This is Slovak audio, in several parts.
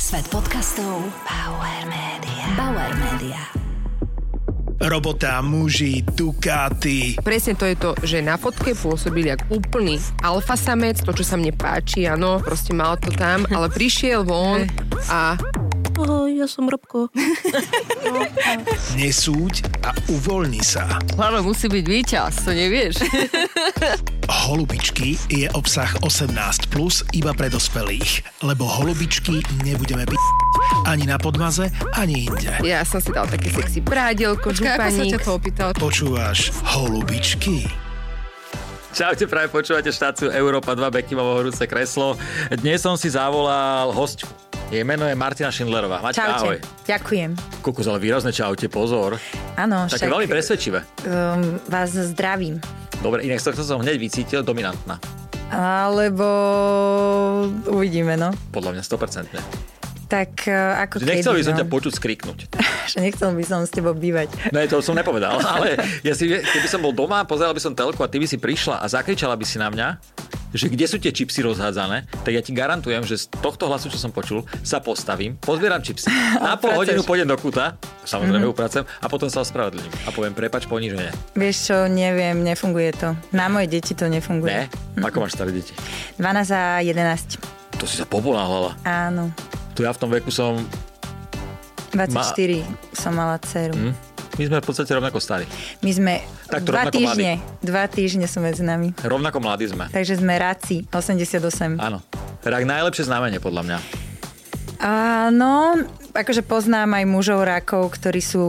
Svet podcastov Bauer Media. Bauer Media. Robota, muži, Ducati. Presne to je to, že na fotke pôsobil jak úplný alfasamec, to, čo sa mne páči, áno, proste mal to tam, ale prišiel von a... Ahoj, ja som Robko. Nesúď a uvoľni sa. Hlavne musí byť víťaz, to nevieš. Holubičky je obsah 18+, iba pre dospelých. Lebo holubičky nebudeme ani na podmaze, ani inde. Ja som si dal také sexy prádielko, Počkaj, ako sa županík. ťa to opýtal? Počúvaš Holubičky? Čaute, práve počúvate štáciu Európa 2, Bekivovo horúce kreslo. Dnes som si zavolal hostku. Jej meno je Martina Schindlerová. Maťka, ahoj. Ďakujem. Kukus, ale výrazne čaute, pozor. Áno, Také veľmi presvedčivé. Vás zdravím. Dobre, inak to som hneď vycítil, dominantná. Alebo uvidíme, no. Podľa mňa 100%. Tak ako Nechcel by som no. ťa počuť skriknúť. Nechcel by som s tebou bývať. Ne, to som nepovedal, ale keby som bol doma, pozeral by som telku a ty by si prišla a zakričala by si na mňa, že kde sú tie čipsy rozhádzané, tak ja ti garantujem, že z tohto hlasu, čo som počul, sa postavím, pozbieram čipsy, na pol hodinu pôjdem do kuta, samozrejme upracujem, a potom sa ospravedlním a poviem prepáč ponižene. Vieš čo, neviem, nefunguje to. Na moje deti to nefunguje. Ne? Ako máš staré deti? 12 a 11. To si sa poponáhľala. Áno. Tu ja v tom veku som... 24 som mala dceru. My sme v podstate rovnako starí. My sme Tak to 2 rovnako týždne. 2 týždne sú medzi nami. Rovnako mladí sme. Takže sme ráci. 88. Áno. Rak najlepšie znamenie, podľa mňa. Áno, akože poznám aj mužov rákov, ktorí sú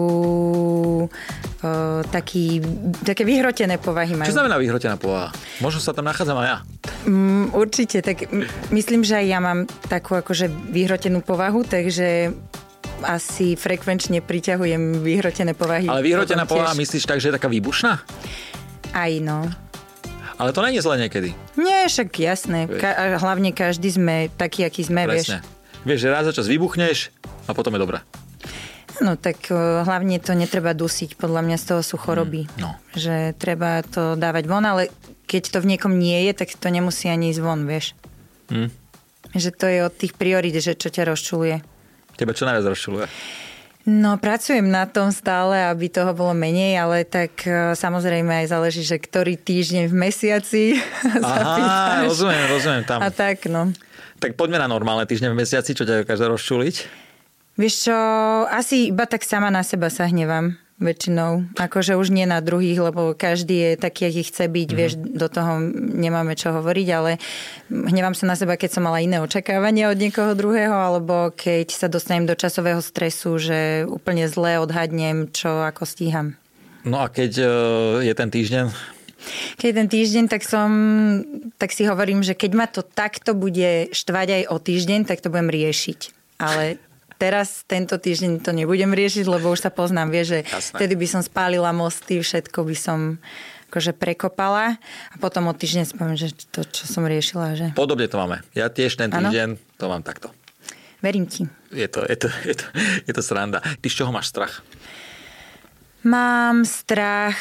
také vyhrotené povahy majú. Čo znamená vyhrotená povaha? Možno sa tam nachádzam aj ja. Určite, tak myslím, že aj ja mám takú akože vyhrotenú povahu, takže asi frekvenčne priťahujem vyhrotené povahy. Ale vyhrotená povaha tiež. myslíš tak, že je taká výbušná? Aj no. Ale to nie je zle niekedy. Nie, však jasné. Hlavne každý sme taký, aký sme, Presne. vieš. Vieš, že raz za čas vybuchneš a potom je dobré. No tak hlavne to netreba dusiť. Podľa mňa z toho sú choroby. No. Že treba to dávať von, ale keď to v niekom nie je, tak to nemusí ani ísť von, vieš. Že to je od tých priorít, že čo ťa rozčuluje. Teba čo najviac rozčuluje? No, pracujem na tom stále, aby toho bolo menej, ale tak samozrejme aj záleží, že ktorý týždeň v mesiaci Aha, rozumiem tam. A tak, no. Tak poďme na normálne týždne v mesiaci, čo ťa dokáže rozčuliť. Vieš čo, asi iba tak sama na seba sa hnevám väčšinou. Akože už nie na druhých, lebo každý je taký, aký chce byť. Vieš, do toho nemáme čo hovoriť, ale hnevám sa na seba, keď som mala iné očakávania od niekoho druhého, alebo keď sa dostanem do časového stresu, že úplne zle odhadnem, čo ako stíham. No a keď je ten týždeň? Keď ten týždeň, tak si hovorím, že keď ma to takto bude štvať aj o týždeň, tak to budem riešiť. Ale teraz, tento týždeň to nebudem riešiť, lebo už sa poznám, vieš, že vtedy by som spálila mosty, všetko by som akože prekopala a potom o týždeň si poviem, že to, čo som riešila, že... Podobne to máme. Ja tiež ten týždeň to mám takto. Verím ti. Je to sranda. Ty z čoho máš strach? Mám strach...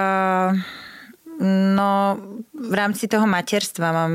No, v rámci toho materstva mám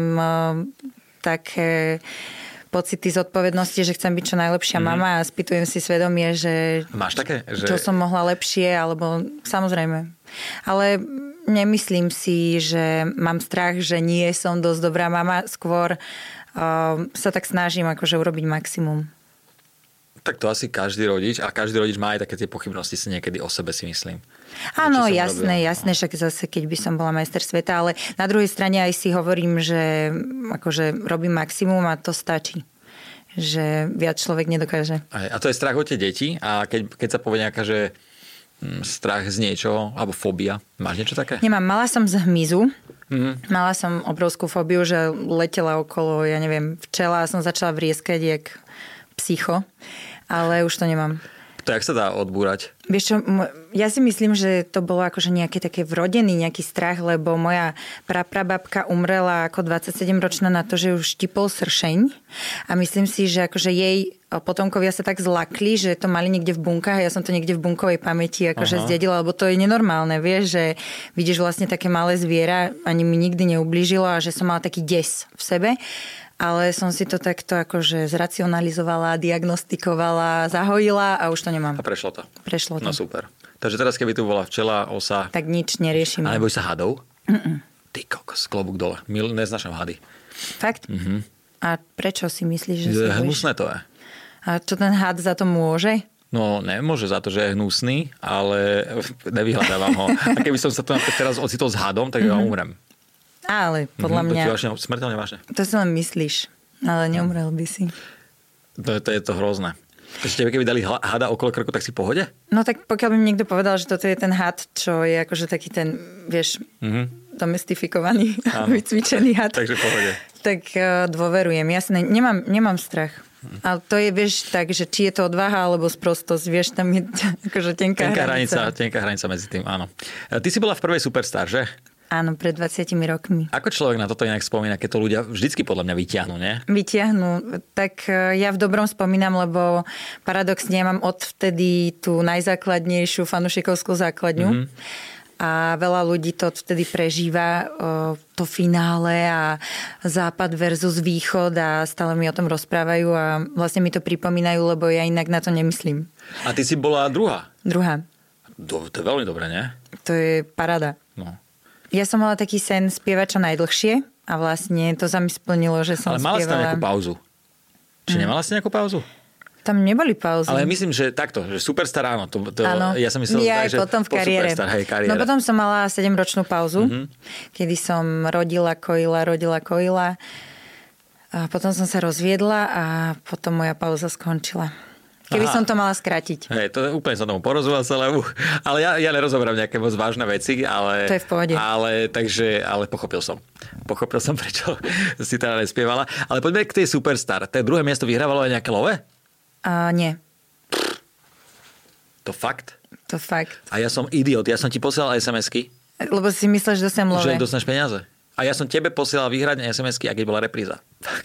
také pocity zodpovednosti, že chcem byť čo najlepšia mama a spýtujem si svedomie, že... Máš také? Čo som mohla lepšie, alebo samozrejme. Ale nemyslím si, že mám strach, že nie som dosť dobrá mama. Skôr sa tak snažím akože urobiť maximum. Tak to asi každý rodič a každý rodič má aj také tie pochybnosti si niekedy o sebe, si myslím. Áno, jasné, však zase keď by som bola majster sveta, ale na druhej strane aj si hovorím, že akože robím maximum a to stačí. Že viac človek nedokáže. A to je strach o tie deti a keď sa povie nejaká, že strach z niečoho, alebo fóbia, máš niečo také? Nemám, mala som z hmyzu. Mala som obrovskú fóbiu, že letela okolo, ja neviem, včela a som začala vrieskať jak psycho. Ale už to nemám. To jak sa dá odbúrať? Vieš čo, ja si myslím, že to bolo akože nejaký také vrodený nejaký strach, lebo moja praprababka umrela ako 27-ročná na to, že ju štipol sršeň. A myslím si, že akože jej potomkovia sa tak zlakli, že to mali niekde v bunkách a ja som to niekde v bunkovej pamäti akože zdedila, lebo to je nenormálne, vieš, že vidíš vlastne také malé zviera, ani mi nikdy neublížilo a že som mala taký des v sebe. ale som si to takto akože zracionalizovala, diagnostikovala, zahojila a už to nemám. A prešlo to? Prešlo to. No super. Takže teraz, keby tu bola včela, osa... Tak nič neriešime. A neboj sa hadov? Ty kokos, klobúk dole. Neznašam hady. Fakt? A prečo si myslíš, že si bojíš? Hnusné to je. A čo ten had za to môže? No, nemôže za to, že je hnusný, ale nevyhľadávam ho. A keby som sa to teraz ocitol s hadom, tak ja umrem. Ale podľa mňa... To ti smrteľne vážne. To si len myslíš, ale neumrel by si. To je to hrozné. Takže tebe keby dali hada okolo krku, tak si v pohode? No tak pokiaľ by mi niekto povedal, že toto je ten had, čo je akože taký ten, vieš, domestifikovaný, vycvičený had. Takže v pohode. Tak dôverujem. Jasne, nemám strach. Ale to je, vieš, tak, že či je to odvaha alebo sprostosť, vieš, tam je akože tenká hranica. Tenká hranica medzi tým, áno. Ty si bola v prvej Superstar, že? Áno, pred 20 rokmi. Ako človek na toto inak spomína, keď to ľudia vždycky podľa mňa vyťahnú, nie? Vyťahnú. Tak ja v dobrom spomínam, lebo paradoxne ja mám odvtedy tú najzákladnejšiu fanušikovskú základňu. A veľa ľudí to vtedy prežíva, to finále a západ versus východ a stále mi o tom rozprávajú a vlastne mi to pripomínajú, lebo ja inak na to nemyslím. A ty si bola druhá? Druhá. To je veľmi dobré, nie? To je paráda. No. Ja som mala taký sen spievať čo najdlhšie a vlastne to sa mi splnilo, že som spievala. Ale mala si tam nejakú pauzu? Či nemala si nejakú pauzu? Tam neboli pauzy. Ale myslím, že takto, že Superstar áno. Áno, ja som myslel, ja že potom v kariére. Superstar, kariéra. No potom som mala 7-ročnú pauzu, kedy som rodila, kojila. A potom som sa rozviedla a potom moja pauza skončila. Keby som to mala skrátiť. Hej, to úplne som tomu porozumel celému. Ale ja nerozoberám nejaké moc vážne veci, ale... To je v pohode. Ale pochopil som. Pochopil som, prečo si teda nespievala. Ale poďme k tej Superstar. To druhé miesto vyhrávalo aj nejaké love? Nie. To fakt? To fakt. A ja som idiot. Ja som ti posielal SMS-ky. Lebo si myslel, že dostanem love. Že dostaneš peniaze. A ja som tebe posielal výhradne SMS-ky, a keď bola repríza.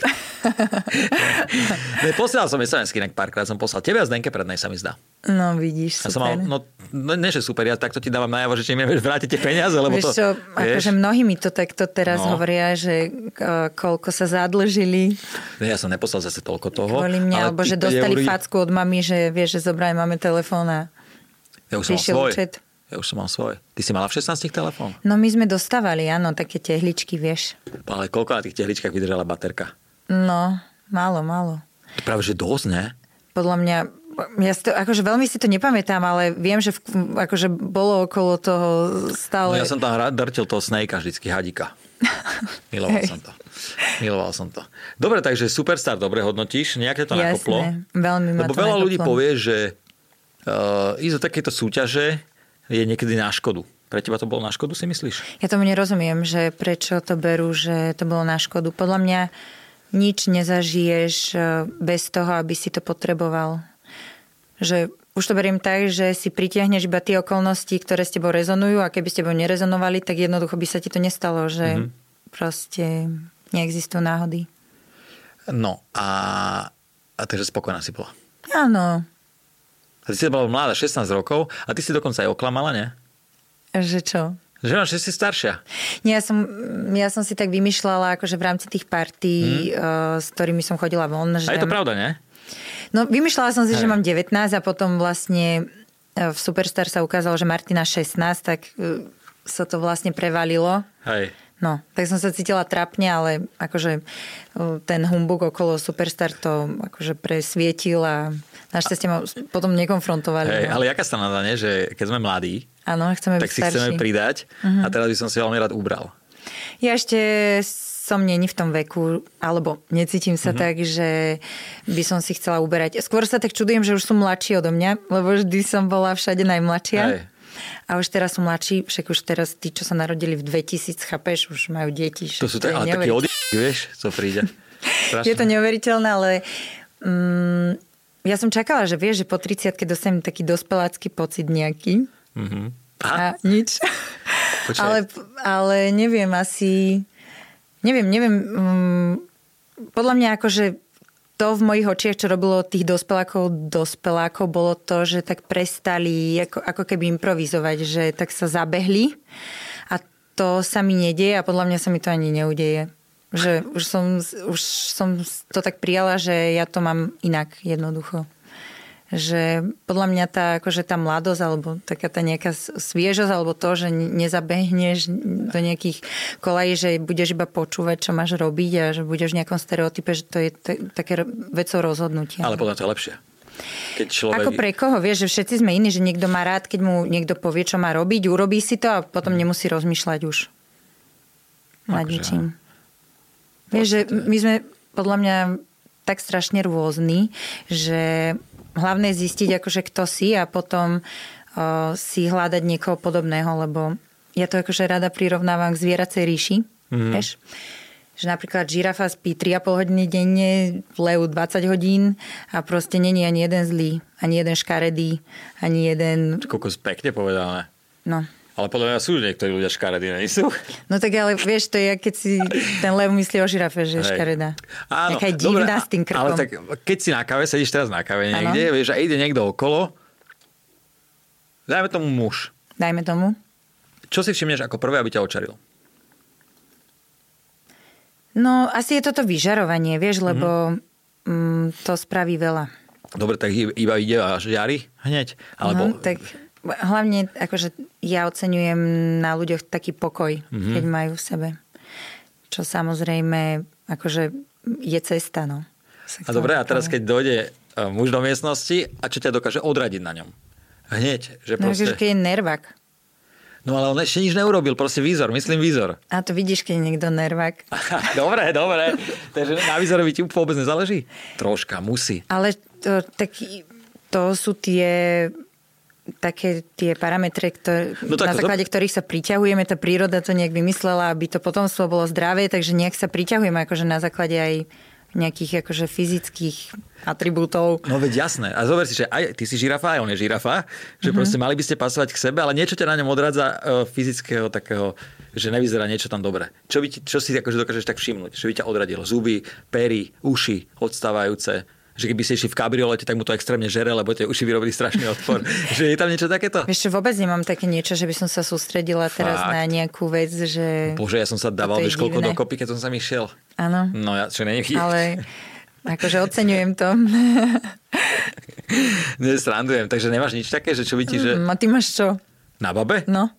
Posielal som SMS-ky, párkrát som poslal. Tebe a Zdenke prednej sa mi zdá. No vidíš, super. Nie, že super, ja takto ti dávam najavo, že či mi vrátite peniaze, lebo vieš čo, akože mnohí mi to takto teraz hovoria, že koľko sa zadlžili. Ja som neposlal zase toľko toho. Kvôli mňa, alebo že dostali facku od mami, že vieš, že zobraj, máme telefón a ja už som mal svoj. Ja už som mal svoj. Ty si mala v 16 telefón? No my sme dostávali, áno, také tehličky, vieš. Ale koľko na tých tehličkách vydržala baterka? No, málo. To práve, že dosť, ne? Podľa mňa, ja si to, akože veľmi si to nepamätám, ale viem, že akože bolo okolo toho stále... No ja som tam drtil toho Snakea vždycky, hadíka. Miloval som to. Dobre, takže Superstar dobre hodnotíš, nejaké to nakoplo. Jasné, veľmi ma to nakoplo. Lebo veľa ľudí povie, že ísť do takéto súťaže je niekedy na škodu. Pre teba to bolo na škodu, si myslíš? Ja tomu nerozumiem, že prečo to berú, že to bolo na škodu. Podľa mňa nič nezažiješ bez toho, aby si to potreboval. Že už to beriem tak, že si pritiahneš iba tie okolnosti, ktoré s tebou rezonujú a keby s tebou nerezonovali, tak jednoducho by sa ti to nestalo, že proste neexistujú náhody. No a takže spokojná si bola. Áno. A ty si bola mladá, 16 rokov a ty si dokonca aj oklamala, nie? Že čo? Že si staršia. Nie, ja som si tak vymýšľala akože v rámci tých partí, s ktorými som chodila von. Že... A je to pravda, nie? No, vymýšľala som si, že mám 19 a potom vlastne v Superstar sa ukázalo, že Martina 16, tak sa to vlastne prevalilo. Hej. No, tak som sa cítila trapne, ale akože ten humbug okolo Superstar to akože presvietil a našťastie ma potom nekonfrontovali. Hej, ale jaká sa nadá, nie? Že keď sme mladí, áno, chceme tak byť si starší. Chceme pridať a teraz by som si veľmi rád ubral. Ja ešte som není v tom veku, alebo necítim sa tak, že by som si chcela uberať. Skôr sa tak čudujem, že už sú mladší odo mňa, lebo vždy som bola všade najmladšia. Hej. A už teraz sú mladší, však už teraz tí, čo sa narodili v 2000, chápeš, už majú deti. To sú ale také vieš, co príde. Je to neuveriteľné, ale ja som čakala, že vieš, že po 30-ke dostanem taký dospelácky pocit nejaký. A nič. Ale neviem, asi... Neviem. Podľa mňa akože to v mojich očiach, čo robilo tých dospelákov, bolo to, že tak prestali ako keby improvizovať, že tak sa zabehli a to sa mi nedieje a podľa mňa sa mi to ani neudeje. Že už som to tak prijala, že ja to mám inak jednoducho. Že podľa mňa tá mladosť alebo taká tá nejaká sviežosť alebo to, že nezabehneš do nejakých kolají, že budeš iba počúvať, čo máš robiť a že budeš v nejakom stereotype, že to je také vecou rozhodnutia. Ale podľa to je lepšie. Keď človek... Ako pre koho? Vieš, že všetci sme iní, že niekto má rád, keď mu niekto povie, čo má robiť, urobí si to a potom nemusí rozmýšľať už nad ničím. Vieš, že my sme podľa mňa tak strašne rôzni, že hlavné je zistiť, akože kto si a potom si hľadať niekoho podobného, lebo ja to akože rada prirovnávam k zvieracej ríši. Vieš? Že napríklad žirafa spí 3,5 hodiny denne, lev 20 hodín a proste není ani jeden zlý, ani jeden škaredý, ani jeden... Kokos pekne povedané. No. Ale podľa mňa sú niektorí ľudia škaredí, nie sú? No tak ale vieš, to je, keď si ten lev myslí o žirafe, že je škaredá. Áno, taká divná s tým krkom. Ale tak keď si na kave, sedíš teraz na kave niekde, vieš, a ide niekto okolo, dajme tomu muž. Dajme tomu. Čo si všimneš ako prvé, aby ťa očaril? No, asi je toto vyžarovanie, vieš, lebo to spraví veľa. Dobre, tak iba ide a žiari hneď? Alebo... Tak hlavne, akože ja oceňujem na ľuďoch taký pokoj, keď majú v sebe. Čo samozrejme, akože je cesta, no. A dobre, a teraz keď dojde muž do miestnosti a čo ťa dokáže odradiť na ňom? Hneď, že proste... No, keď je nervák. No ale on ešte nič neurobil, proste výzor, myslím výzor. A to vidíš, keď je niekto nervák. Dobre. Takže na výzore by ti vôbec nezáleží? Troška, musí. Ale to sú také tie parametre, na základe ktorých sa priťahujeme. Tá príroda to nejak vymyslela, aby to potomstvo bolo zdravé, takže nejak sa priťahujeme akože na základe aj nejakých akože fyzických atribútov. No veď jasné. A zober si, že aj ty si žirafa, aj on je žirafa, že proste mali by ste pasovať k sebe, ale niečo ťa na ňom odradza fyzického takého, že nevyzerá niečo tam dobre. Čo si akože dokážeš tak všimnúť? Že by ťa odradilo? Zuby, pery, uši odstávajúce. Že keby ste išli v kabriolete, tak mu to extrémne žere, lebo tie uši vyrobili strašný odpor. Že je tam niečo takéto? Vieš čo, vôbec nemám také niečo, že by som sa sústredila teraz na nejakú vec, že... Bože, ja som sa dával, vieš, koľko dokopy, keď som sa mi šiel. Áno. No ja, čo nie je. Ale akože oceňujem to. Nesrandujem, takže nemáš nič také, že čo by ti, že... A ty máš čo? Na babe? No.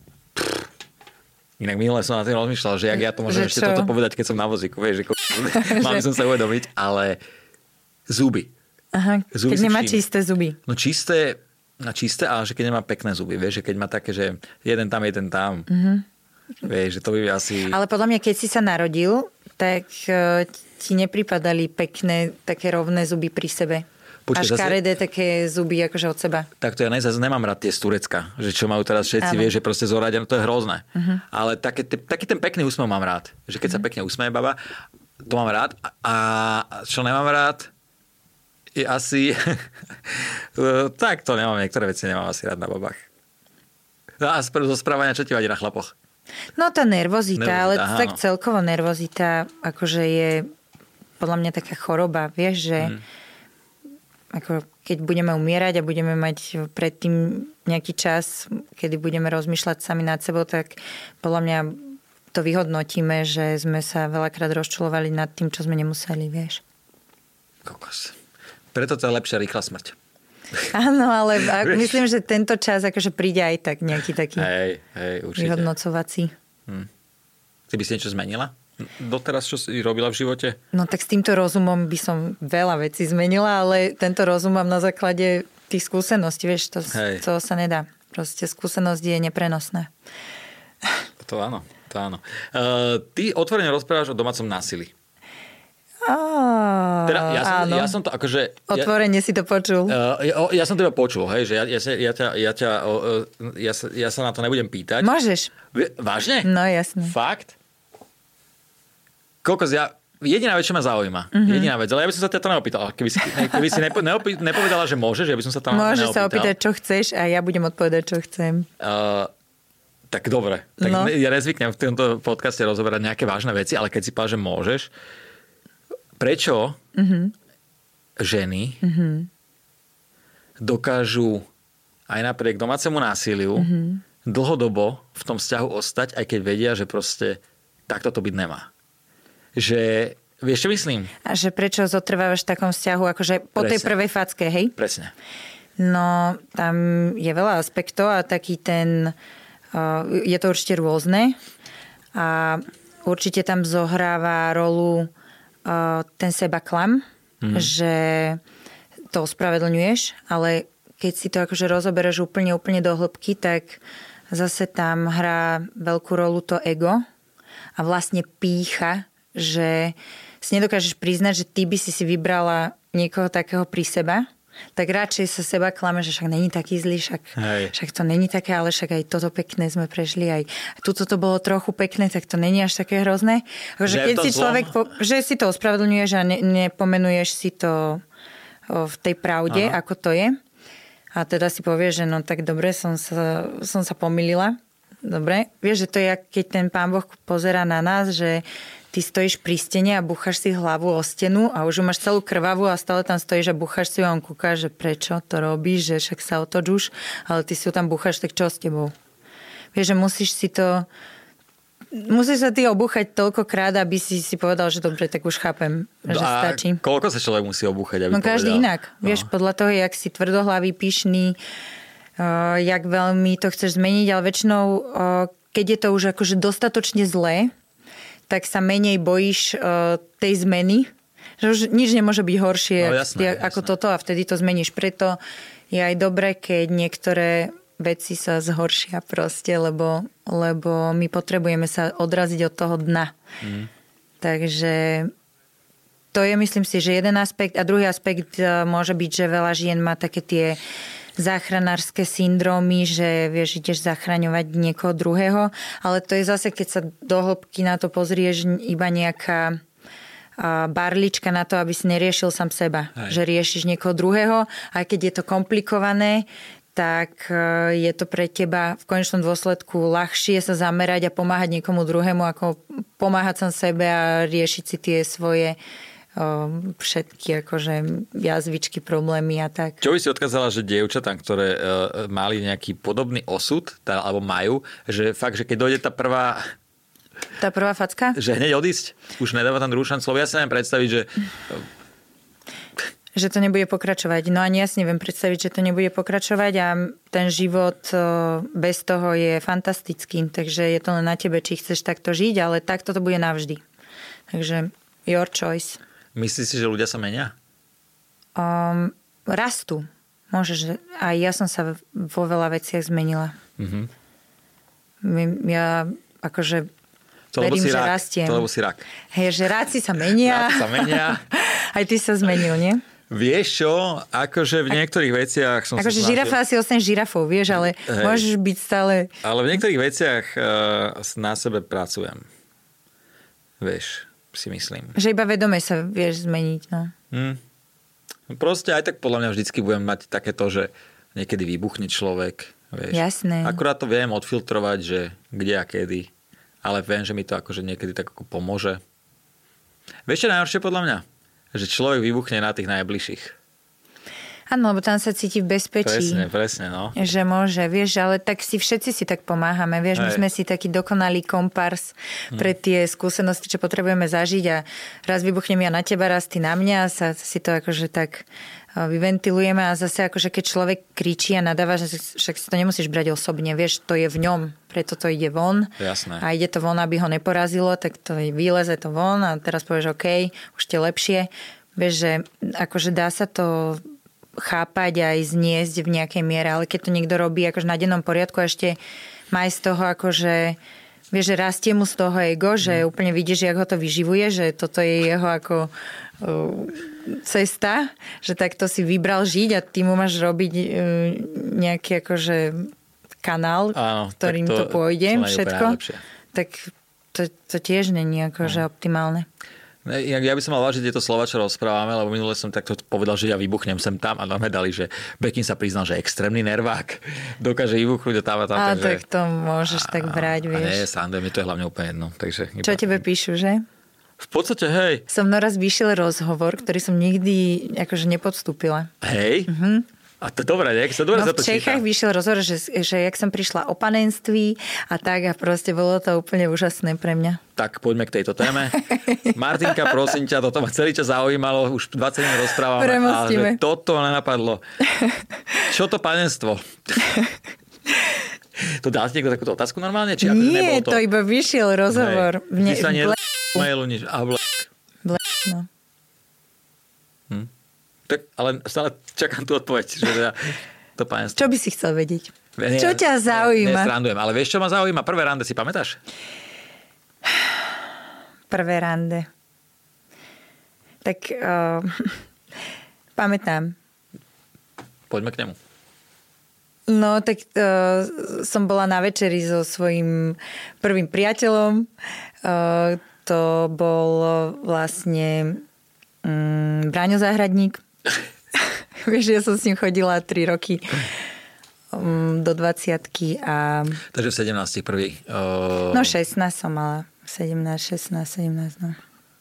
Inak minule som na tým rozmýšľal, že jak ja to môžem ešte toto povedať, keď som na vozíku, vieš, že mám som sa uvedomiť, ale... Zuby. Aha, zuby keď nemá čisté zuby. No čisté, ale že keď nemá pekné zuby, vieš, že keď má také, že jeden tam. Vieš, že to by asi... Ale podľa mňa, keď si sa narodil, tak ti nepripadali pekné, také rovné zuby pri sebe. Až škaredé také zuby akože od seba. Tak to ja nemám rád tie z Turecka, že čo majú teraz všetci, vieš, že proste zoradia, no to je hrozné. Ale taký ten pekný úsmev mám rád. Že keď sa pekne usmeje baba, to mám rád. A čo nemám rád, je asi... tak to nemám, niektoré veci nemám asi rád na babách. No a zo správania, čo ti vadí na chlapoch? No tá nervozita, ale tak celkovo nervozita akože je podľa mňa taká choroba, vieš, že ako keď budeme umierať a budeme mať predtým nejaký čas, kedy budeme rozmýšľať sami nad sebou, tak podľa mňa to vyhodnotíme, že sme sa veľakrát rozčulovali nad tým, čo sme nemuseli, vieš. Kokos. Preto to je lepšia rýchla smrť. Áno, ale myslím, že tento čas akože príde aj tak nejaký taký vyhodnocovací. Ty by si niečo zmenila? Doteraz, čo si robila v živote? No tak s týmto rozumom by som veľa vecí zmenila, ale tento rozum mám na základe tých skúseností, vieš, to sa nedá. Proste skúsenosť je neprenosná. To áno. Ty otvorene rozprávaš o domácom násilí. Teda, ja som to akože... Otvorene si to počul. Ja som to počul, hej, že ja sa na to nebudem pýtať. Môžeš. Vážne? No jasne. Fakt? Kokos, jediná vec, čo ma zaujíma. Jediná vec, ale ja by som sa ťa to neopýtal. Keby si nepovedala, že môžeš, ja by som sa to neopýtal. Môžeš sa opýtať, čo chceš a ja budem odpovedať, čo chcem. Tak dobre. Tak ja nezvyknem v tomto podcaste rozoberať nejaké vážne veci, ale keď si povedal, že môžeš, prečo ženy dokážu aj napriek domácemu násiliu dlhodobo v tom vzťahu ostať, aj keď vedia, že proste takto to byť nemá. že vieš, čo myslím? A že prečo zotrvávaš v takom vzťahu, akože po tej prvej facke, hej? Presne. No, tam je veľa aspektov a taký ten... je to určite rôzne a určite tam zohráva rolu ten sebaklam, že to ospravedlňuješ, ale keď si to akože rozobereš úplne do hĺbky, tak zase tam hrá veľkú rolu to ego a vlastne pýcha, že si nedokážeš priznať, že ty by si vybrala niekoho takého pri seba, tak radšej sa seba klame, že však není taký zlý, však to není také, ale však aj toto pekné sme prešli, aj tuto to bolo trochu pekné, tak to není až také hrozné. Že keď si človek, že si to ospravedlňuješ a nepomenuješ si to v tej pravde, ako to je. A teda si povieš, že no tak dobre, som sa pomýlila. Dobre. Vieš, že to je, keď ten Pán Boh pozerá na nás, že ty stojíš pri stene a búchaš si hlavu o stenu a už máš celú krvavú a stále tam stojíš a búchaš si a on kúka, že prečo to robíš, že však sa otoč už, ale ty si ju tam búchaš, tak čo s tebou? Vieš, že musíš sa ty obúchať toľkokrát, aby si povedal, že dobre, tak už chápem, že stačí. Koľko sa človek musí obúchať, aby povedal? No každý inak. Vieš, podľa toho, jak si tvrdohlavý, pyšný, jak veľmi to chceš zmeniť, ale väčšinou, keď je to už akože dostatočne zlé, tak sa menej bojíš tej zmeny. Že už nič nemôže byť horšie ako toto a vtedy to zmeníš. Preto je aj dobre, keď niektoré veci sa zhoršia proste, lebo my potrebujeme sa odraziť od toho dna. Takže to je, myslím si, že jeden aspekt. A druhý aspekt môže byť, že veľa žien má také tie záchranárske syndrómy, že vieš, ideš zachraňovať niekoho druhého, ale to je zase, keď sa do hĺbky na to pozrieš, iba nejaká barlička na to, aby si neriešil sám seba. Že riešiš niekoho druhého, aj keď je to komplikované, tak je to pre teba v konečnom dôsledku ľahšie sa zamerať a pomáhať niekomu druhému, ako pomáhať sám sebe a riešiť si tie svoje všetky akože jazvičky, problémy a tak. Čo by si odkázala, že dievčatám, ktoré mali nejaký podobný osud, alebo majú, že fakt, že keď dojde tá prvá facka? Že hneď odísť? Už nedáva tam druhú šancu? Lebo ja sa neviem predstaviť, že to nebude pokračovať. No ani ja si neviem predstaviť, že to nebude pokračovať a ten život bez toho je fantastický. Takže je to len na tebe, či chceš takto žiť, ale takto to bude navždy. Takže your choice. Myslíš si, že ľudia sa menia? Rastú. Môžeš. Aj ja som sa vo veľa veciach zmenila. Ja akože verím, že rastiem. To lebo si rak. Hej, že ráci sa menia. Aj ty sa zmenil, nie? Vieš čo? Akože v niektorých veciach som akože žirafa asi ostane žirafou, vieš, ale môžeš byť stále... Ale v niektorých veciach na sebe pracujem. Vieš, si myslím. Že iba vedome sa vieš zmeniť, no. Proste aj tak podľa mňa vždycky budem mať takéto, že niekedy vybuchne človek, vieš. Jasné. Akurát to viem odfiltrovať, že kde a kedy. Ale viem, že mi to akože niekedy tak ako pomôže. Vieš čo najhoršie podľa mňa? Že človek vybuchne na tých najbližších. Áno, lebo tam sa cíti v bezpečí. Presne, no. Že môže, vieš, ale tak všetci si tak pomáhame, vieš, my sme si taký dokonalý kompárs pre tie skúsenosti, čo potrebujeme zažiť a raz vybuchnem ja na teba, raz ty na mňa a si to akože tak vyventilujeme a zase akože keď človek kričí a nadáva, že však si to nemusíš brať osobne, vieš, to je v ňom, preto to ide von. Jasné. A ide to von, aby ho neporazilo, tak to vyleze to von a teraz povieš, OK, už je lepšie. Vieš, že akože dá sa to chápať aj zniesť v nejakej miere, ale keď to niekto robí akože na dennom poriadku a ešte má aj z toho akože, vieš, že rastie mu z toho ego, že úplne vidíš, jak ho to vyživuje, že toto je jeho ako cesta, že takto si vybral žiť a ty mu máš robiť nejaký akože kanál, ktorým to pôjde všetko, tak to tiež není akože optimálne. Ja by som mal vážiť tieto slova, čo rozprávame, lebo minule som takto povedal, že ja vybuchnem sem tam a nám dali, že Bekin sa priznal, že extrémny nervák dokáže vybuchnúť a tam a tam. A tak to môžeš tak brať, vieš. A nie, sám, mi to je hlavne úplne jedno. Takže čo tebe píšu, že? V podstate, hej. Som raz vyšiel rozhovor, ktorý som nikdy akože nepodstúpila. Hej? A to dobré, nie? Dobre sa to v Čechách číta. vyšiel rozhovor, že jak som prišla o panenství a tak a proste bolo to úplne úžasné pre mňa. Tak poďme k tejto téme. Martinka, prosím ťa, toto ma celý čas zaujímalo, už 20 minút rozprávame, Premostíme. ale že toto nenapadlo. Čo to panenstvo? To dal ti niekto takúto otázku normálne? Či akože nebolo Nie, to iba vyšiel rozhovor. Ty sa mailu nič. A no. Tak, ale stále čakám tú odpoveď, že teda to panenstvo. Čo by si chcel vedieť? Čo ťa zaujíma? Nesrandujem, ale vieš, čo ma zaujíma? Prvé rande si pamätáš? Prvé rande. Tak pamätám. Poďme k nemu. No, tak som bola na večeri so svojím prvým priateľom. To bol vlastne Braňo Záhradník. Vieš, ja som s ním chodila 3 roky do 20-ky a... Takže v 17 prvý. No 16 som mala. 17, no.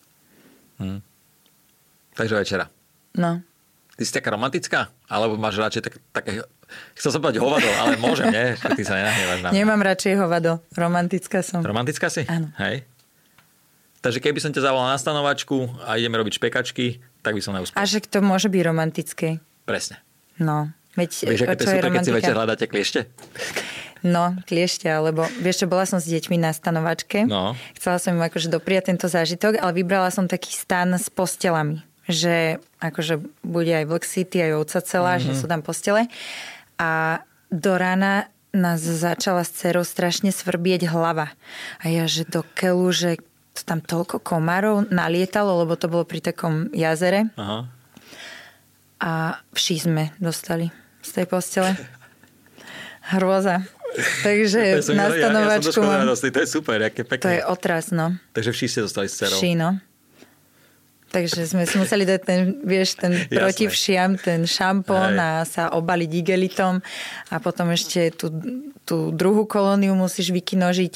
Takže večera. No. Ty si taká romantická? Alebo máš radšej také... Chcel som povedať hovado, ale môžem, nie? Ty sa nenahnevaš na mňa. Nemám radšej hovado. Romantická som. Romantická si? Áno. Hej. Takže keby som ťa zavolal na stanovačku a ideme robiť špekačky, tak by som neúspel. A že to môže byť romantické. Presne. No. Veď, Vieš, aké to je super, keď si večer hľadáte kliešte? No, kliešte, alebo vieš čo, bola som s deťmi na stanovačke. No. Chcela som im akože dopriať tento zážitok, ale vybrala som taký stan s postelami. Že akože bude aj Vlk City, aj Ovca celá, že sú tam postele. A do rána nás začala s dcerou strašne svrbieť hlava. A ja, že do keľu, že to tam toľko komárov nalietalo, lebo to bolo pri takom jazere. Aha. A vší sme dostali z tej postele. Hrôza. Takže na stanovačku mám... To je super, aké pekné. To je otras, no. Takže vší ste dostali s dcerou. Vší, no. Takže sme si museli dať ten, vieš, ten protivšiam, ten šampón a sa obaliť igelitom a potom ešte tú druhú kolóniu musíš vykinožiť.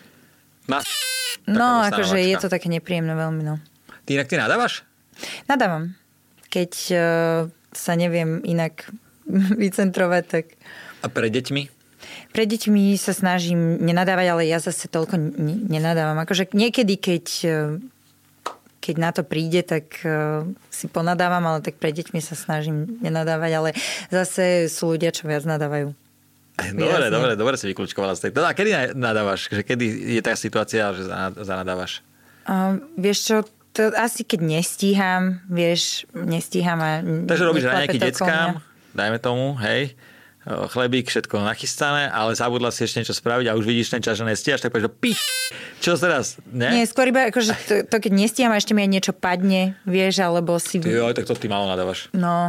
No, akože je to také nepríjemné veľmi, no. Ty nadávaš? Nadávam. Keď sa neviem inak vycentrovať, tak... A pre deťmi? Pre deťmi sa snažím nenadávať, ale ja zase toľko nenadávam. Akože niekedy, keď na to príde, tak si ponadávam, ale tak pre deťmi sa snažím nenadávať, ale zase sú ľudia, čo viac nadávajú. Dobre si vyklúčkovala z tej. A kedy nadávaš? Kedy je tá situácia, že zanadávaš? Vieš čo, to asi keď nestíham, a... Takže robíš raňajky deckám, dajme tomu, hej, chlebík, všetko nachystané, ale zabudla si ešte niečo spraviť a už vidíš ten čas, že nestíhaš, tak povieš, čo teraz, ne? Nie, skôr iba akože to keď nestíham a ešte mi aj niečo padne, vieš, alebo si... Jo, tak to ty malo nadávaš. No.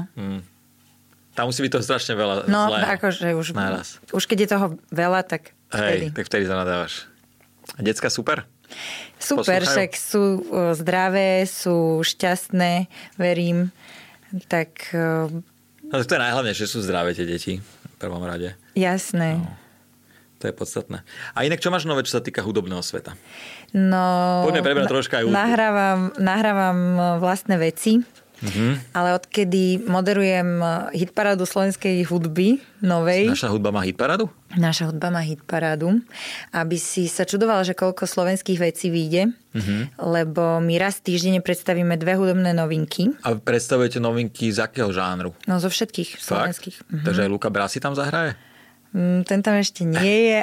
Tam musí byť toho strašne veľa no, zlého. Akože naraz. Už keď je toho veľa, tak vtedy. Hej, tak vtedy to nadávaš. A decka super? Super, však sú zdravé, sú šťastné, verím. Tak... No to je najhlavnejšie, že sú zdravé tie deti. V prvom rade. Jasné. No, to je podstatné. A inak, čo máš nové, čo sa týka hudobného sveta? No... Poďme prebrať troška aj hudbu. Nahrávam vlastné veci, ale odkedy moderujem hitparádu slovenskej hudby, novej... Naša hudba má hitparádu? Naša hudba má hitparádu. Aby si sa čudovala, že koľko slovenských vecí vyjde, lebo my raz týždenne predstavíme 2 hudobné novinky. A predstavujete novinky z akého žánru? No zo všetkých slovenských. Takže aj Luka Brasi tam zahraje? Ten tam ešte nie je,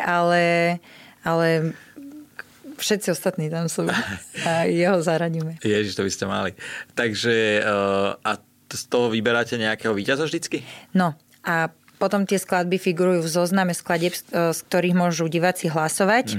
ale všetci ostatní tam sú a jeho zaradíme. Ježiš, to by ste mali. Takže a z toho vyberáte nejakého víťaza vždycky? No a potom tie skladby figurujú v zozname skladieb, z ktorých môžu diváci hlasovať.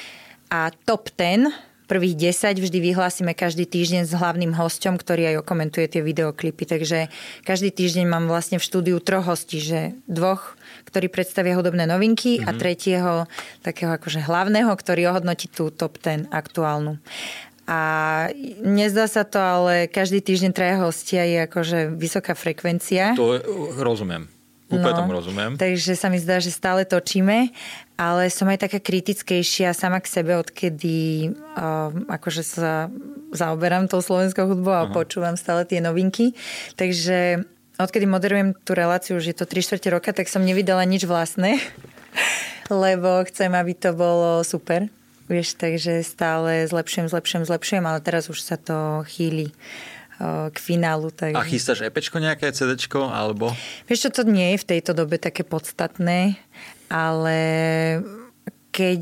A top 10, prvých 10 vždy vyhlásime každý týždeň s hlavným hosťom, ktorý aj okomentuje tie videoklipy. Takže každý týždeň mám vlastne v štúdiu 3 hostí, že 2, ktorí predstavia hudobné novinky a 3. takého akože hlavného, ktorý ohodnotí tú top 10 aktuálnu. A nezdá sa to, ale každý týždeň 3 hostia je akože vysoká frekvencia. To rozumiem. Úplne tomu rozumiem. Takže sa mi zdá, že stále točíme, ale som aj taká kritickejšia sama k sebe, odkedy akože sa zaoberám tou slovenskou hudbou a počúvam stále tie novinky. Takže odkedy moderujem tú reláciu, už je to 3/4 roka, tak som nevydala nič vlastné, lebo chcem, aby to bolo super. Vieš, takže stále zlepšujem, ale teraz už sa to chýli k finálu. Takže... A chystáš EPčko nejaké, CDčko, alebo? Vieš čo, to nie je v tejto dobe také podstatné, ale keď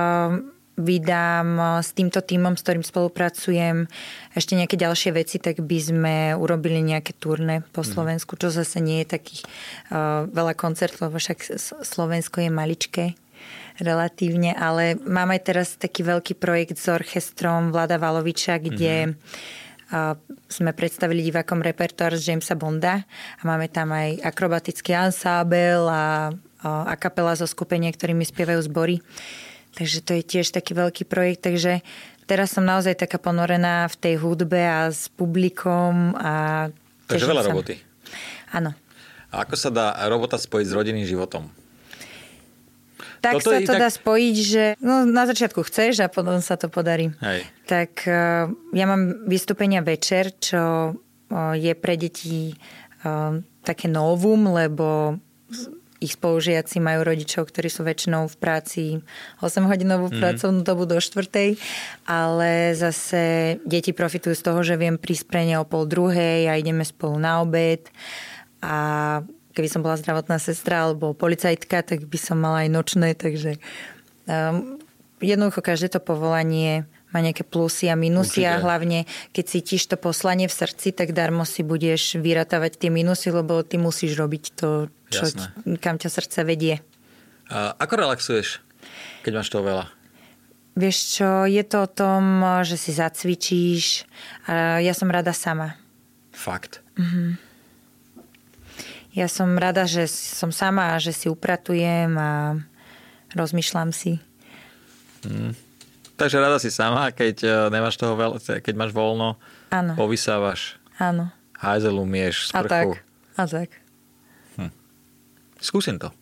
vydám s týmto tímom, s ktorým spolupracujem, ešte nejaké ďalšie veci, tak by sme urobili nejaké turné po Slovensku, čo zase nie je takých veľa koncertov, lebo však Slovensko je maličké relatívne, ale mám aj teraz taký veľký projekt s orchestrom Vlada Valoviča, kde sme predstavili divákom repertoár z Jamesa Bonda a máme tam aj akrobatický ansábel a kapela zo skupenia, ktorými spievajú zbory. Takže to je tiež taký veľký projekt. Takže teraz som naozaj taká ponorená v tej hudbe a s publikom. Takže veľa roboty. Áno. A ako sa dá robota spojiť s rodinným životom? Tak toto sa to dá spojiť, že na začiatku chceš a potom sa to podarí. Hej. Tak ja mám vystúpenia večer, čo je pre deti také novum, lebo ich spolužiaci majú rodičov, ktorí sú väčšinou v práci 8-hodinovú pracovnú dobu do 4:00, ale zase deti profitujú z toho, že viem prísť pre ne o 1:30 a ideme spolu na obed a keby som bola zdravotná sestra alebo policajtka, tak by som mala aj nočné, takže jednoducho každé to povolanie má nejaké plusy a minusy. Určite. A hlavne, keď cítiš to poslanie v srdci, tak darmo si budeš vyratávať tie minusy, lebo ty musíš robiť to, kam ťa srdce vedie. A ako relaxuješ, keď máš toho veľa? Vieš čo, je to o tom, že si zacvičíš. Ja som rada sama. Fakt? Mhm. Ja som rada, že som sama a že si upratujem a rozmýšľam si. Takže rada si sama, keď nemáš toho veľa, keď máš voľno, áno. Povysávaš. Áno. Hajzel umieš, sprchu. A tak. Skúsim to.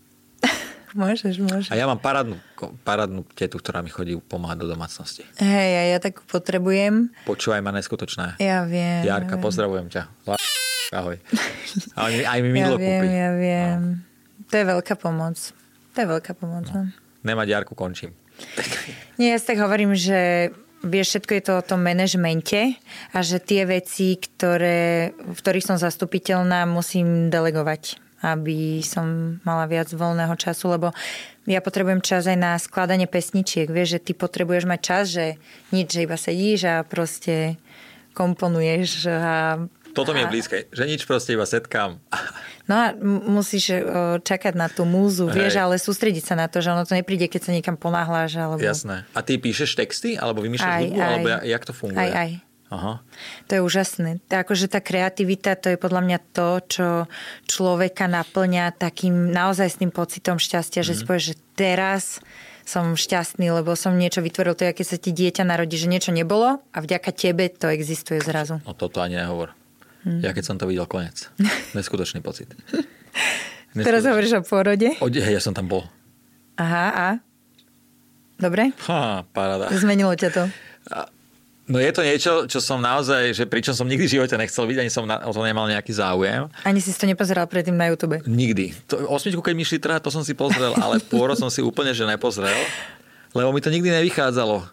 Môžeš. A ja mám parádnu tetu, ktorá mi chodí pomáhať do domácnosti. Hej, ja takú potrebujem. Počúvaj ma, neskutočné. Ja viem. Jarka, pozdravujem ťa. Ahoj. A aj mi mydlo kúpi. Ja viem. No. To je veľká pomoc. No. Nemať Jarku, končím. Nie, ja si tak hovorím, že vieš, všetko je to o tom manažmente a že tie veci, v ktorých som zastupiteľná, musím delegovať, aby som mala viac voľného času, lebo ja potrebujem čas aj na skladanie pesničiek. Vieš, že ty potrebuješ mať čas, že nič, že iba sedíš a proste komponuješ a toto mi je blízke, že nič, proste iba setkám. No a musíš čakať na tú múzu, vieš, ale sústrediť sa na to, že ono to nepríde, keď sa niekam ponáhľaš. Alebo... Jasné. A ty píšeš texty? Alebo vymýšľaš hudbu? Alebo jak to funguje? Aj. Aha. To je úžasné. Akože tá kreativita, to je podľa mňa to, čo človeka naplňa takým naozajstným pocitom šťastia, že si povieš, že teraz som šťastný, lebo som niečo vytvoril. To je, keď sa ti dieťa narodí, že niečo nebolo a vďaka tebe to existuje zrazu. No toto ani nehovor. Ja keď som to videl, konec. Neskutočný pocit. Teraz hovoríš o pôrode? Ja som tam bol. Aha, a? Dobre? Paráda. Zmenilo ťa to? No je to niečo, čo som naozaj, že pričom som nikdy v živote nechcel vidieť, ani som o to nemal nejaký záujem. Ani si to nepozeral predtým na YouTube? Nikdy. 8, keď mi šli trhať, to som si pozrel, ale pôrod som si úplne že nepozrel, lebo mi to nikdy nevychádzalo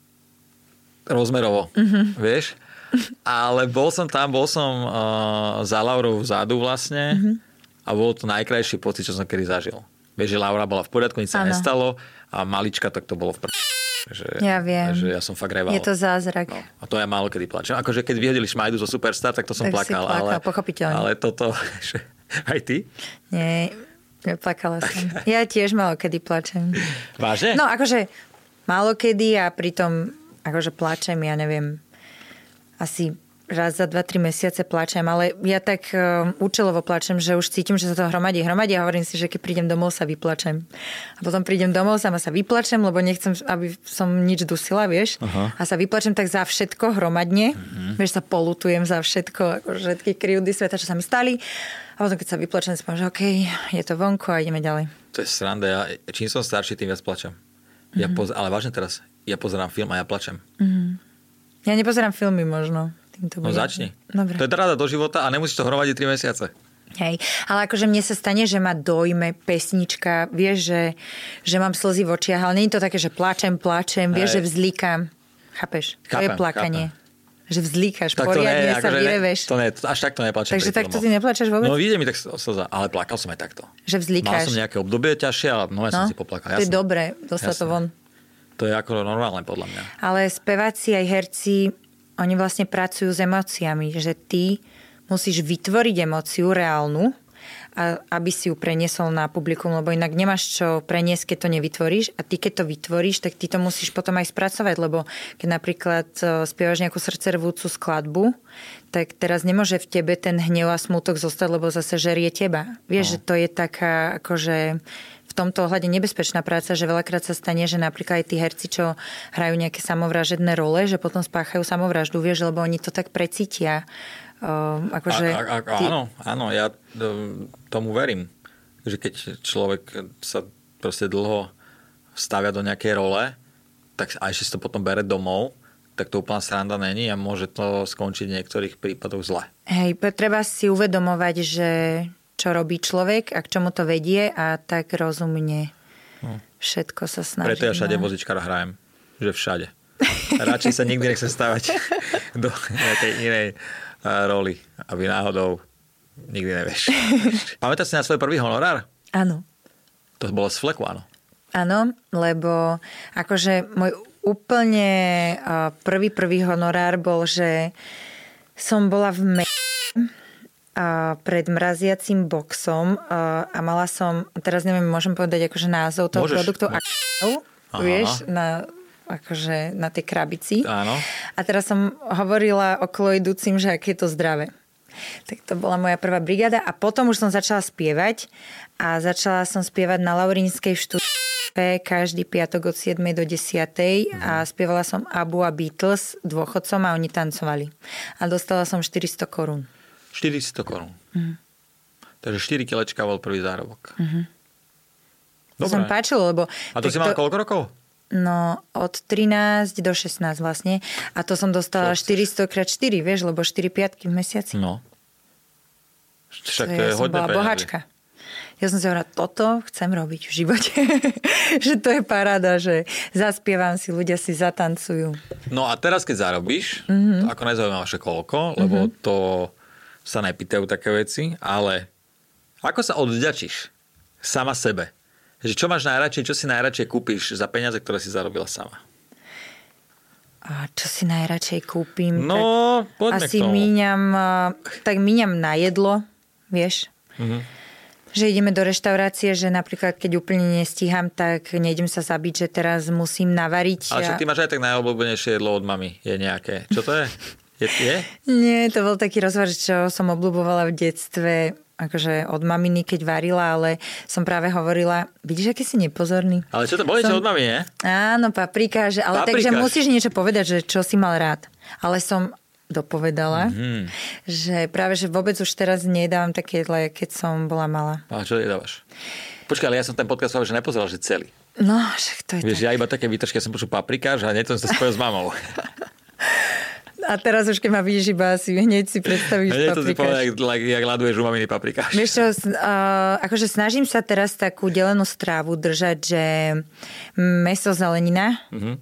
rozmerovo, vieš? Ale bol som za Laurou vzadu vlastne a bol to najkrajší pocit, čo som kedy zažil. Vieš, že Laura bola v poriadku, nič sa nestalo a malička, tak to bolo v ja viem. Že ja som fakt reval. Je to zázrak. No, a to ja málo kedy plačem. Akože keď vyhodili Šmajdu zo Superstar, tak to som plakal. Pochopiteľne. Ale toto... Aj ty? Nie, neplakala som. Ja tiež málo kedy plačem. Vážne? No, akože málo kedy a pritom akože plačem, ja neviem, asi raz za 2-3 mesiace plačem, ale ja tak účelovo plačem, že už cítim, že sa to hromadí a hovorím si, že keď prídem domov, sa vyplačem. A potom prídem domov, sama sa vyplačem, lebo nechcem, aby som nič dusila, vieš. Aha. A sa vyplačem tak za všetko hromadne. Vieš, sa polutujem za všetko, ako všetky krivdy sveta, čo sa mi stali. A potom, keď sa vyplačem, si poviem, že OK, je to vonku a ideme ďalej. To je sranda. Čím som starší, tým viac plačem. Ale vážne teraz, ja pozerám film a ja plačem. Ja nepozerám filmy možno. tým to No bude. začni. Dobre. To je rada do života a nemusíš to hromadiť 3 mesiace. Hej, ale akože mne sa stane, že ma dojme pesnička, vieš, že mám slzy v očiach, ale nie je to také, že plačem, vieš, že vzlíkam. Chápeš? To je plakanie. Že vzlíkaš, Tak to poriadne nie, sa vyreveš. Až takto neplačem. Takže takto ty neplačeš vôbec? No vyjde mi tak slza, ale plakal som aj takto. Že vzlíkáš. Mal som nejaké obdobie ťažšie, ale ja som si poplakal. To je dobré, dostať to von. To je ako normálne podľa mňa. Ale speváci aj herci, oni vlastne pracujú s emóciami, že ty musíš vytvoriť emóciu reálnu, aby si ju preniesol na publikum, lebo inak nemáš čo preniesť, keď to nevytvoríš a ty, keď to vytvoríš, tak ty to musíš potom aj spracovať, lebo keď napríklad spievaš nejakú srdcervúcu skladbu, tak teraz nemôže v tebe ten hnev a smútok zostať, lebo zase žerie teba. Vieš, že to je taká akože v tomto ohľade nebezpečná práca, že veľakrát sa stane, že napríklad aj tí herci, čo hrajú nejaké samovražedné role, že potom spáchajú samovraždu, vieš, lebo oni to tak precítia. Akože Áno, ja tomu verím, že keď človek sa proste dlho stavia do nejakej role, tak a ešte si to potom bere domov, tak to úplná sranda není a môže to skončiť v niektorých prípadoch zle. Hej, treba si uvedomovať, že čo robí človek a k čomu to vedie a tak rozumne všetko sa snaží. Preto ja všade vozičkára hrajem, že všade. Radšej sa nikdy nechcem stavať do nejakej inej roli, aby náhodou nikdy nevieš. Pamätáš si na svoj prvý honorár? Áno. To bolo z fleku, áno. Áno, lebo akože môj úplne prvý honorár bol, že som bola v pred mraziacím boxom a mala som, teraz neviem, môžem povedať akože názov toho produktu, vieš, akože na tej krabici. Áno. A teraz som hovorila okolo idúcim, že aké je to zdravé. Tak to bola moja prvá brigáda a potom už som začala spievať a začala som spievať na Laurínskej v štúdii každý piatok od 7 do 10 a spievala som Abu a Beatles dôchodcom a oni tancovali. A dostala som 400 korún. 400 korún. Takže 4 kilečka bol prvý zárobok. To sa mi páčilo, lebo... A to si mala koľko rokov? No, od 13 do 16 vlastne. A to som dostala 400 x 4, vieš, lebo 4 piatky v mesiaci. No. Však to je som hodne bola peniazy. bohačka. Ja som si hovorila, toto chcem robiť v živote. Že to je paráda, že zaspievam si, ľudia si zatancujú. No a teraz, keď zarobíš, ako nezaujímavé, že koľko, lebo to sa nepýtajú také veci, ale ako sa odvďačíš sama sebe? Že čo máš najradšej, čo si najradšej kúpiš za peniaze, ktoré si zarobila sama? A čo si najradšej kúpim? No, tak poďme asi k tomu. míňam na jedlo, vieš. Že ideme do reštaurácie, že napríklad, keď úplne nestíham, tak nejdem sa zabiť, že teraz musím navariť. Ale čo ty máš aj tak najobľúbenejšie jedlo od mami? Je nejaké? Čo to je? Je? Nie, to bol taký rozhovor, čo som obľúbovala v detstve, akože od maminy, keď varila, ale som práve hovorila, vidíš, aký si nepozorný. Ale čo to boli čo od mami, nie? Áno, paprika, ale takže musíš niečo povedať, že čo si mal rád. Ale som dopovedala, že práve, že vôbec už teraz nedávam také jedle, keď som bola malá. A čo jedávaš? Počkaj, ale ja som ten podcast že nepozeral, že celý. No, však to je Vieš, ja iba také výtržky, ja som počul paprikáš a hneď som sa spojil s mamou. A teraz už, keď ma vidíš, iba si hneď si predstavíš Hneď to si paprikáš. povedal, jak laduješ u maminy paprikáš. Vieš čo, akože snažím sa teraz takú delenú strávu držať, že mäso, zelenina,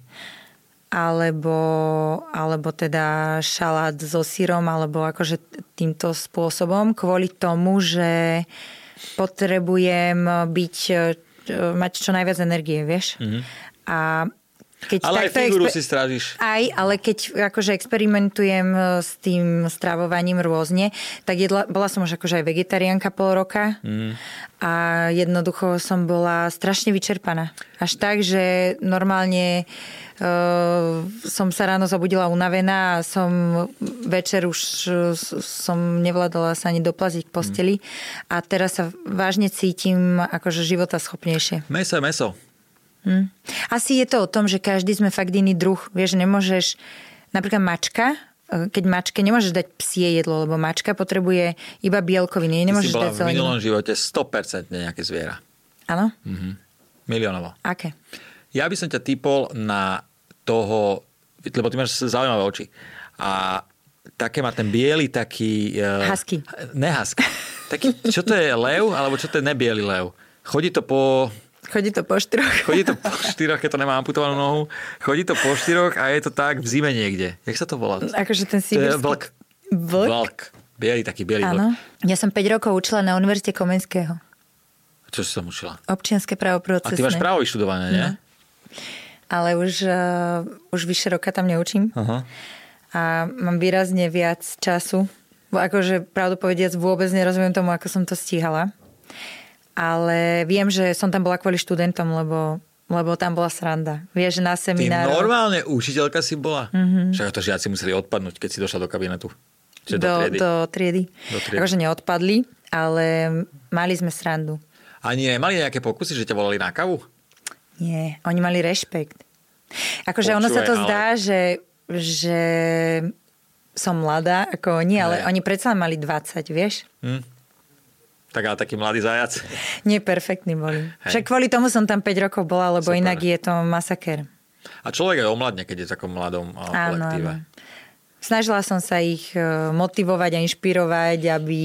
alebo teda šalát so syrom, alebo akože týmto spôsobom, kvôli tomu, že potrebujem mať čo najviac energie, vieš? A keď ale aj figúru si strážiš. Ale keď akože experimentujem s tým stravovaním rôzne, tak bola som už akože aj vegetariánka pol roka a jednoducho som bola strašne vyčerpaná. Až tak, že normálne som sa ráno zabudila unavená a večer už som nevládala sa ani doplaziť k posteli a teraz sa vážne cítim akože životaschopnejšie. Meso. Asi je to o tom, že každý sme fakt iný druh. Vieš, nemôžeš, napríklad mačka, keď mačke nemôžeš dať psie jedlo, lebo mačka potrebuje iba bielkoviny. Nemôžeš Ty si bola dať v zeleninu. minulom živote 100% nejaké zviera. Áno? Miliónovo. Aké? Ja by som ťa typol na toho, lebo ty máš zaujímavé oči. A také má ten biely taký... Husky. Ne husky. Taký, čo to je lev, alebo čo to je nebiely lev? Chodí to po štyroch. Chodí to po štyroch, keď to nemá amputovanú nohu. Chodí to po štyroch a je to tak v zime niekde. Jak sa to volá? Akože ten sibirský... Vlk. Vlk. Bielý, taký bielý vlk. Áno. Ja som 5 rokov učila na Univerzite Komenského. Čo si som učila? Občianske právo procesné. A ty máš právo vyštudované, nie? No. Ale už vyše roka tam neučím. Aha. A mám výrazne viac času. Bo akože pravdu povediac vôbec nerozumiem tomu, ako som to stíhala. Ale viem, že som tam bola kvôli študentom, lebo tam bola sranda. Vieš, že na semináru... Ty normálne učiteľka si bola? Mm-hmm. Však to žiaci museli odpadnúť, keď si došla do kabinetu. Do triedy. Akože neodpadli, ale mali sme srandu. Ani nemali nejaké pokusy, že ťa volali na kavu? Nie, oni mali rešpekt. Akože ono sa to zdá, že som mladá ako oni, ale oni predsa mali 20, vieš? Tak ale taký mladý zajac. Nie, perfektní boli. Však kvôli tomu som tam 5 rokov bola, lebo super. Inak je to masaker. A človek aj omladne, keď je v takom mladom kolektíve. Áno. Snažila som sa ich motivovať a inšpirovať,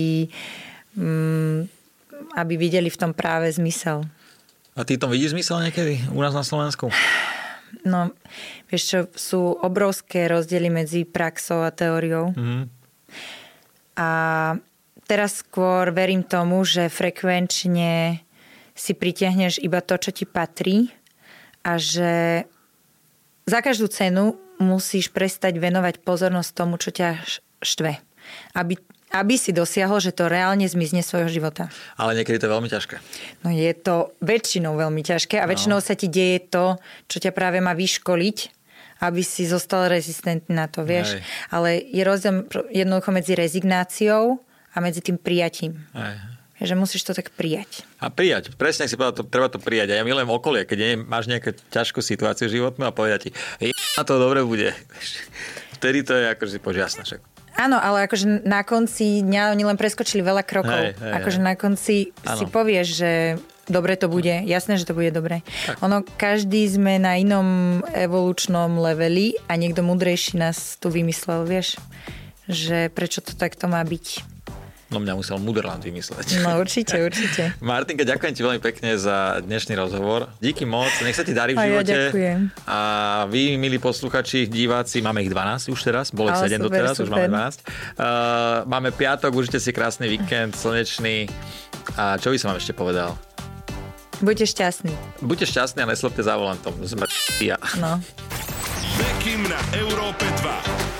aby videli v tom práve zmysel. A ty tom vidíš zmysel niekedy u nás na Slovensku? No, vieš čo, sú obrovské rozdiely medzi praxou a teóriou. Mm. A teraz skôr verím tomu, že frekvenčne si pritiahneš iba to, čo ti patrí a že za každú cenu musíš prestať venovať pozornosť tomu, čo ťa štve. Aby si dosiahol, že to reálne zmizne svojho života. Ale niekedy to je veľmi ťažké. No je to väčšinou veľmi ťažké a väčšinou sa ti deje to, čo ťa práve má vyškoliť, aby si zostal rezistentný na to, vieš. Aj. Ale je rozdiel jednoducho medzi rezignáciou a medzi tým prijatím. Aj. Že musíš to tak prijať. A prijať. Presne, ak si povedal, treba to prijať. A ja milujem okolie, keď máš nejakú ťažkú situáciu životnú a povedať ti, na to dobre bude. Vtedy to je akože požiasné však. Áno, ale akože na konci dňa oni len preskočili veľa krokov. Akože na konci si povieš, že dobre to bude. Jasné, že to bude dobre. Tak. Ono, každý sme na inom evolučnom leveli a niekto múdrejší nás tu vymyslel, vieš, že prečo to takto má byť. No mňa musel Mudrland vymysleť. No určite, určite. Martinka, ďakujem ti veľmi pekne za dnešný rozhovor. Díky moc, nech sa ti darí v živote. Ja ďakujem. A vy, milí posluchači, diváci, máme ich 12 už teraz, bolo ich 7 doteraz, už máme 12. Máme piatok, užite si krásny víkend, slnečný. A čo by som vám ešte povedal? Buďte šťastní. Buďte šťastní a neslepte za volantom. No. Bekim na Európe 2.